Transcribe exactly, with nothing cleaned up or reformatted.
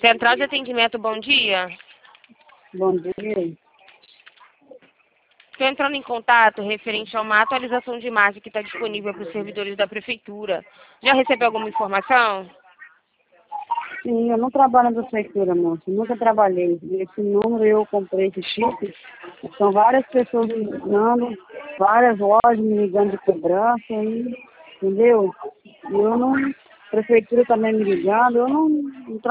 Central de atendimento, bom dia. Bom dia. Estou entrando em contato referente a uma atualização de imagem que está disponível para os servidores da prefeitura. Já recebeu alguma informação? Sim, eu não trabalho na prefeitura, moça. Nunca trabalhei. Esse número eu comprei esse chip. São várias pessoas me ligando, várias lojas me ligando de cobrança, e, entendeu? E eu não. A prefeitura também me ligando, eu não, não